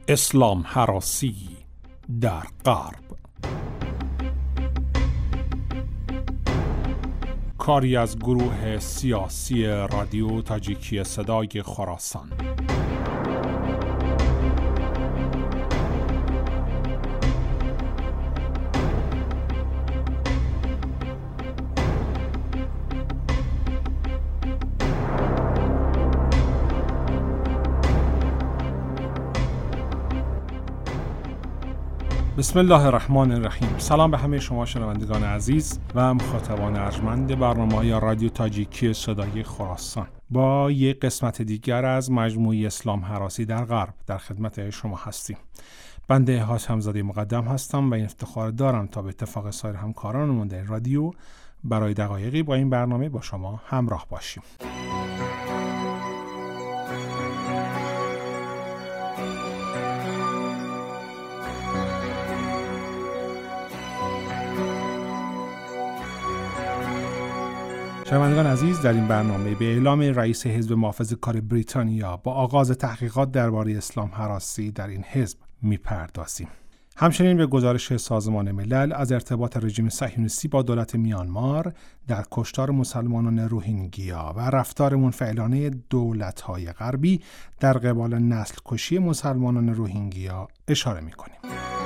اسلام هراسی در غرب. کاری از گروه سیاسی رادیو تاجیکی صدای خراسان. بسم الله الرحمن الرحیم. سلام به همه شما شنوندگان عزیز و مخاطبان ارجمند برنامه‌های رادیو تاجیکی صدای خراسان. با یک قسمت دیگر از مجموعه اسلام هراسی در غرب در خدمت شما هستیم. بنده هاشمزاده مقدم هستم و این افتخار دارم تا به اتفاق سایر همکارانمون در رادیو برای دقایقی با این برنامه با شما همراه باشیم. شنوندگان عزیز، در این برنامه به اعلام رئیس حزب محافظه‌کار بریتانیا با آغاز تحقیقات درباره اسلام هراسی در این حزب میپردازیم. همچنین به گزارش سازمان ملل از ارتباط رژیم صهیونیستی با دولت میانمار در کشتار مسلمانان روهینگیا و رفتار منفعلانه دولت‌های غربی در قبال نسل کشی مسلمانان روهینگیا اشاره می‌کنیم.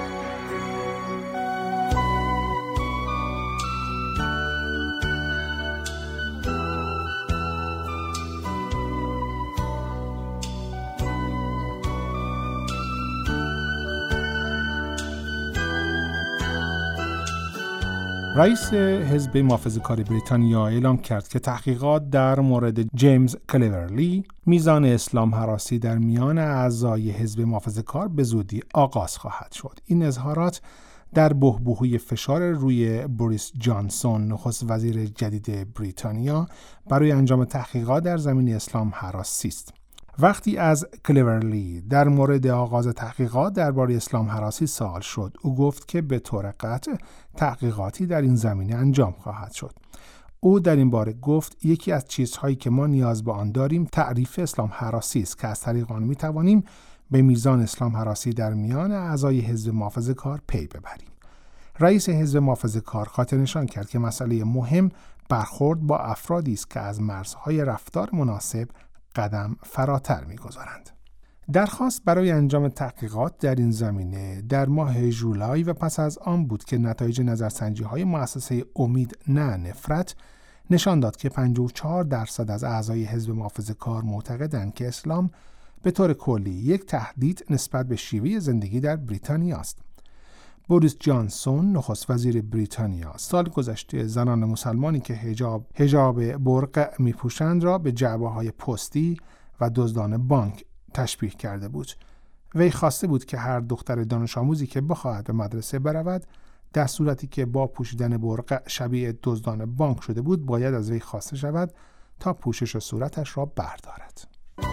رئیس حزب محافظه‌کار بریتانیا اعلام کرد که تحقیقات در مورد جیمز کلیورلی، میزان اسلام هراسی در میان اعضای حزب محافظه‌کار به زودی آغاز خواهد شد. این اظهارات در بحبوحی فشار روی بوریس جانسون، نخست وزیر جدید بریتانیا، برای انجام تحقیقات در زمینه اسلام هراسی است. وقتی از کلیورلی در مورد آغاز تحقیقات درباره اسلام هراسی سوال شد، او گفت که به طور قطع تحقیقاتی در این زمینه انجام خواهد شد. او در این باره گفت یکی از چیزهایی که ما نیاز به آن داریم تعریف اسلام هراسی است که از طریق آن می‌توانیم به میزان اسلام هراسی در میان اعضای حزب محافظه‌کار پی ببریم. رئیس حزب محافظه‌کار خاطر نشان کرد که مسئله مهم برخورد با افرادی است که از مرزهای رفتار مناسب قدم فراتر می‌گذارند. درخواست برای انجام تحقیقات در این زمینه در ماه ژولای و پس از آن بود که نتایج نظرسنجی‌های مؤسسه امید نه نفرت نشان داد که 54% از اعضای حزب محافظه‌کار معتقدند که اسلام به طور کلی یک تهدید نسبت به شیوه زندگی در بریتانیا است. بوریس جانسون، نخست وزیر بریتانیا، سال گذشته زنان مسلمانی که حجاب برقع می‌پوشند را به جعبه‌های پستی و دزدان بانک تشبیه کرده بود. وی خواسته بود که هر دختر دانش آموزی که بخواهد به مدرسه برود، در صورتی که با پوشیدن برقع شبیه دزدان بانک شده بود، باید از وی خواسته شود تا پوشش صورتش را بردارد.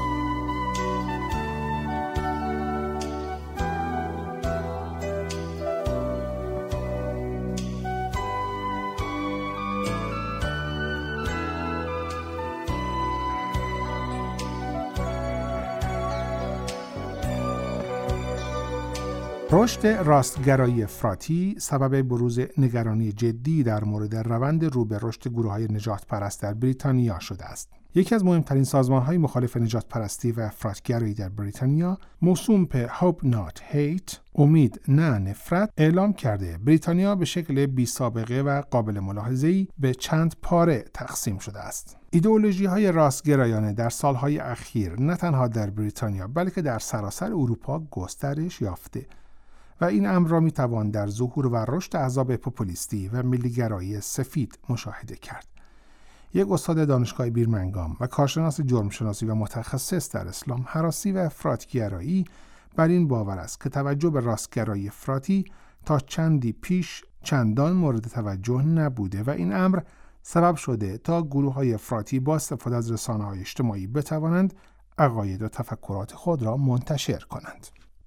رشد راستگرایی افراطی سبب بروز نگرانی جدی در مورد روند رو به رشد گروه‌های نجات پرست در بریتانیا شده است. یکی از مهمترین سازمان‌های مخالف نجات پرستی و افراطگرایی در بریتانیا، موسوم به Hope Not Hate، امید نه نفرت، اعلام کرده بریتانیا به شکل بی سابقه و قابل ملاحظه‌ای به چند پاره تقسیم شده است. ایدئولوژی‌های راستگرایانه در سال‌های اخیر نه تنها در بریتانیا بلکه در سراسر اروپا گسترش یافته و این امر را میتوان در ظهور و رشد احزاب پوپولیستی و ملیگرایی سفید مشاهده کرد. یک استاد دانشگاه بیرمنگام و کارشناس جرم شناسی و متخصص در اسلام هراسی و افراطگرایی بر این باور است که توجه به راستگرایی افراطی تا چندی پیش چندان مورد توجه نبوده و این امر سبب شده تا گروه‌های افراطی با استفاده از رسانه‌های اجتماعی بتوانند عقاید و تفکرات خود را منتشر کنند.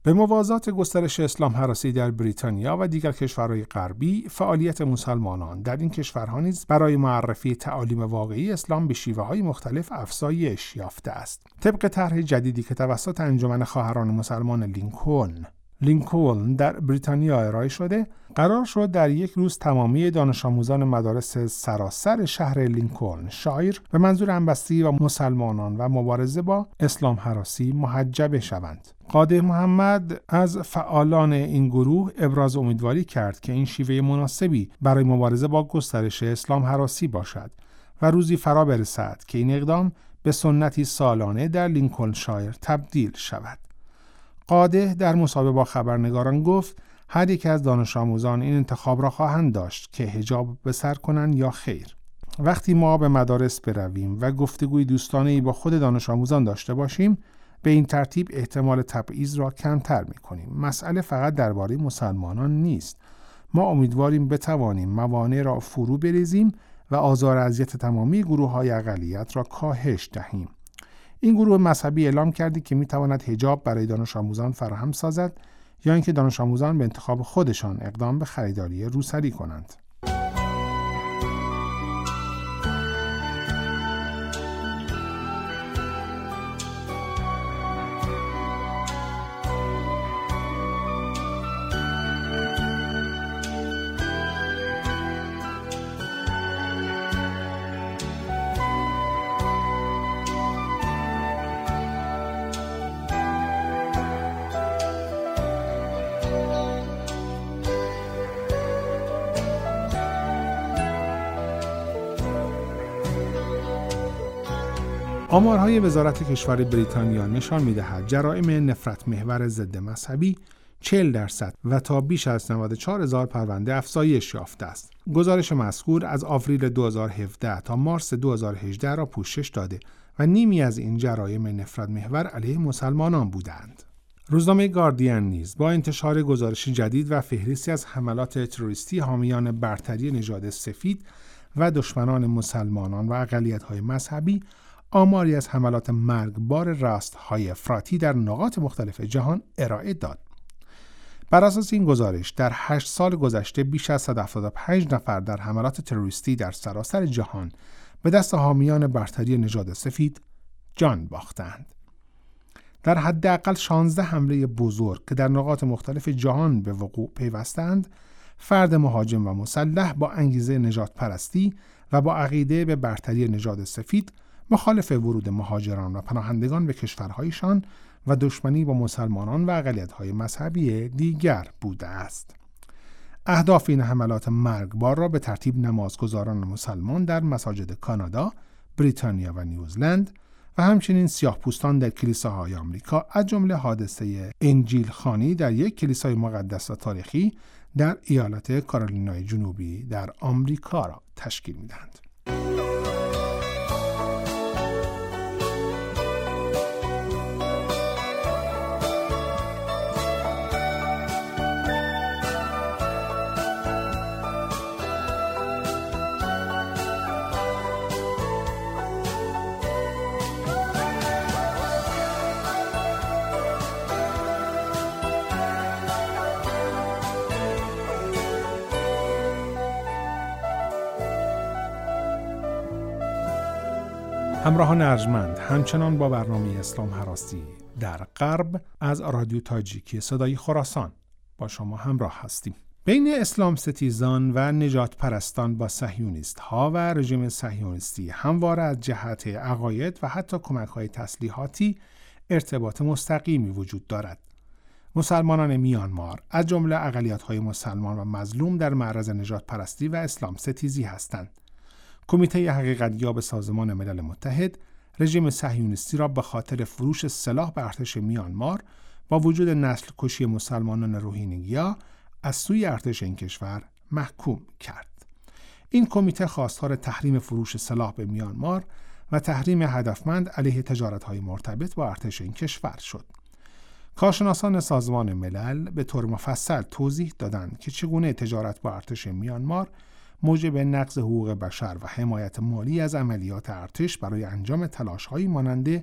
به موازات گسترش اسلام هراسی در بریتانیا و دیگر کشورهای غربی، فعالیت مسلمانان در این کشورها نیز برای معرفی تعالیم واقعی اسلام به شیوه‌های مختلف افزایش یافته است. طبق طرح جدیدی که توسط انجمن خواهران مسلمان لینکلن در بریتانیا ارائه شده، قرار شد در یک روز تمامی دانش آموزان مدارس سراسر شهر لینکلن شایر به منظور همبستگی و مسلمانان و مبارزه با اسلام هراسی محجبه شوند. قاده محمد از فعالان این گروه ابراز امیدواری کرد که این شیوه مناسبی برای مبارزه با گسترش اسلام هراسی باشد و روزی فرا برسد که این اقدام به سنتی سالانه در لینکلن شایر تبدیل شود. قاده در مصاحبه با خبرنگاران گفت هر یک از دانش آموزان این انتخاب را خواهند داشت که حجاب به سر کنند یا خیر. وقتی ما به مدارس برویم و گفتگوی دوستانه‌ای با خود دانش آموزان داشته باشیم، به این ترتیب احتمال تبعیض را کمتر می‌کنیم. مسئله فقط درباره مسلمانان نیست. ما امیدواریم بتوانیم موانع را فرو بریزیم و آزار و اذیت تمامی گروه‌های اقلیت را کاهش دهیم. این گروه مذهبی اعلام کرده که می‌تواند حجاب برای دانش آموزان فراهم سازد یا اینکه دانش آموزان به انتخاب خودشان اقدام به خریداری روسری کنند. آمارهای وزارت کشور بریتانیا نشان می‌دهد جرائم نفرت محور ضد مذهبی 40% و تا بیش از 94,000 پرونده افزایش یافته است. گزارش مذکور از آوریل 2017 تا مارس 2018 را پوشش داده و نیمی از این جرایم نفرت محور علیه مسلمانان بودند. روزنامه گاردین نیز با انتشار گزارش جدید و فهرستی از حملات تروریستی حامیان برتری نژاد سفید و دشمنان مسلمانان و اقلیت‌های مذهبی آماری از حملات مرگبار راست‌های افراطی در نقاط مختلف جهان ارائه داد. بر اساس این گزارش در 8 سال گذشته بیش از 175 نفر در حملات تروریستی در سراسر جهان به دست حامیان برتری نژاد سفید جان باختند. در حداقل 16 حمله بزرگ که در نقاط مختلف جهان به وقوع پیوستند، فرد مهاجم و مسلح با انگیزه نژاد پرستی و با عقیده به برتری نژاد سفید مخالف ورود مهاجران و پناهندگان به کشورهایشان و دشمنی با مسلمانان و اقلیت‌های مذهبی دیگر بوده است. اهداف این حملات مرگبار را به ترتیب نمازگزاران مسلمان در مساجد کانادا، بریتانیا و نیوزلند و همچنین سیاه‌پوستان در کلیساهای آمریکا، از جمله حادثه انجیل خوانی در یک کلیسای مقدس و تاریخی در ایالت کارولینای جنوبی در آمریکا را تشکیل می‌دهند. همراهان ارجمند، همچنان با برنامه اسلام هراسی در غرب از رادیو تاجیکی صدای خراسان با شما همراه هستیم. بین اسلام ستیزان و نجات پرستان با صهیونیست ها و رژیم صهیونیستی همواره از جهت عقاید و حتی کمک های تسلیحاتی ارتباط مستقیمی وجود دارد. مسلمانان میانمار از جمله اقلیت های مسلمان و مظلوم در معرض نجات پرستی و اسلام ستیزی هستند. کمیته حقیقتیاب سازمان ملل متحد رژیم صهیونیستی را به خاطر فروش سلاح به ارتش میانمار با وجود نسل کشی مسلمانان روهینگیا از سوی ارتش این کشور محکوم کرد. این کمیته خواستار تحریم فروش سلاح به میانمار و تحریم هدفمند علیه تجارت‌های مرتبط با ارتش این کشور شد. کارشناسان سازمان ملل به طور مفصل توضیح دادند که چگونه تجارت با ارتش میانمار موجب نقض حقوق بشر و حمایت مالی از عملیات ارتش برای انجام تلاش‌هایی مانند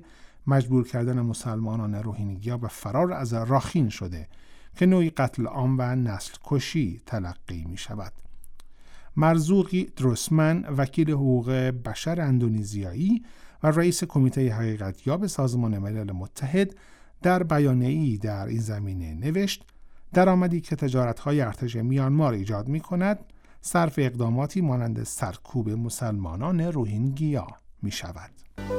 مجبور کردن مسلمانان روهینگیا به فرار از راخین شده که نوعی قتل عام و نسل کشی تلقی می شود. مرزوقی دروسمن، وکیل حقوق بشر اندونزیایی و رئیس کمیته حقیقتیاب سازمان ملل متحد، در بیانیه‌ای در این زمینه نوشت: درآمدی که تجارت‌های ارتش میانمار ایجاد می‌کند، صرف اقداماتی مانند سرکوب مسلمانان روهینگیا می‌شود.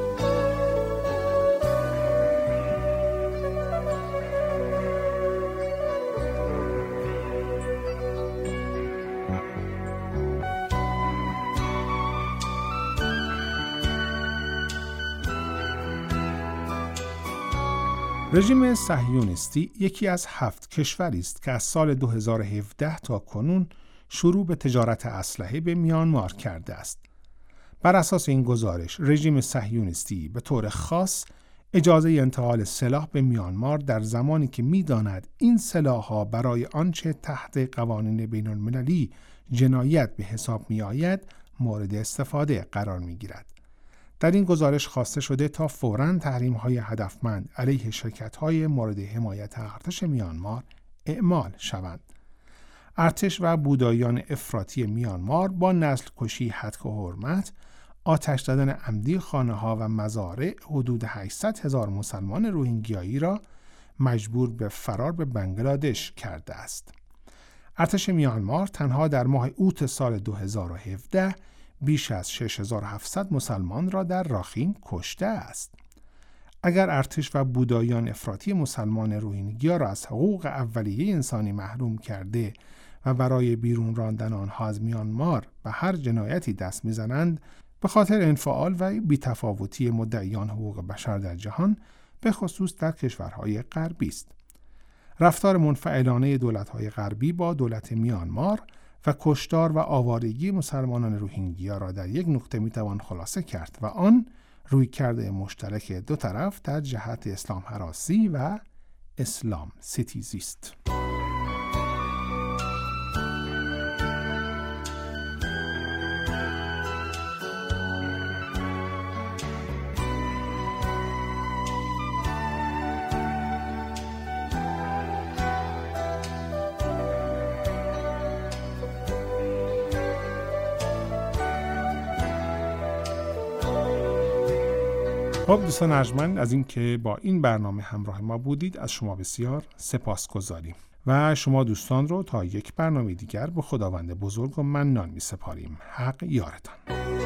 رژیم صهیونیستی یکی از 7 کشوری است که از سال 2017 تا کنون شروع به تجارت اسلحه به میانمار کرده است. بر اساس این گزارش، رژیم صهیونیستی به طور خاص اجازه انتقال سلاح به میانمار در زمانی که می‌داند این سلاح‌ها برای آنچه تحت قوانین بین‌المللی جنایت به حساب می‌آید مورد استفاده قرار می‌گیرد. در این گزارش خواسته شده تا فوراً تحریم‌های هدفمند علیه شرکت‌های مورد حمایت ارتش میانمار اعمال شوند. ارتش و بودایان افراطی میانمار با نسل کشی هتک و حرمت، آتش زدن عمدی خانه‌ها و مزارع حدود 800,000 مسلمان روهینگیایی را مجبور به فرار به بنگلادش کرده است. ارتش میانمار تنها در ماه اوت سال 2017 بیش از 6700 مسلمان را در راخین کشته است. اگر ارتش و بودایان افراطی مسلمان روهینگیا را از حقوق اولیه انسانی محروم کرده و برای بیرون راندن آنها از میانمار به هر جنایتی دست میزنند، به خاطر انفعال و بی‌تفاوتی مدعیان حقوق بشر در جهان، به خصوص در کشورهای غربی است. رفتار منفعلانه دولت‌های غربی با دولت میانمار و کشتار و آوارگی مسلمانان روهینگیا را در یک نقطه میتوان خلاصه کرد و آن رویکرد مشترک دو طرف در جهت اسلام هراسی و اسلام ستیزی است. خب دوستان ارجمند، از این که با این برنامه همراه ما بودید از شما بسیار سپاسگزاریم و شما دوستان رو تا یک برنامه دیگر به خداوند بزرگ و منان می سپاریم. حق یارتان.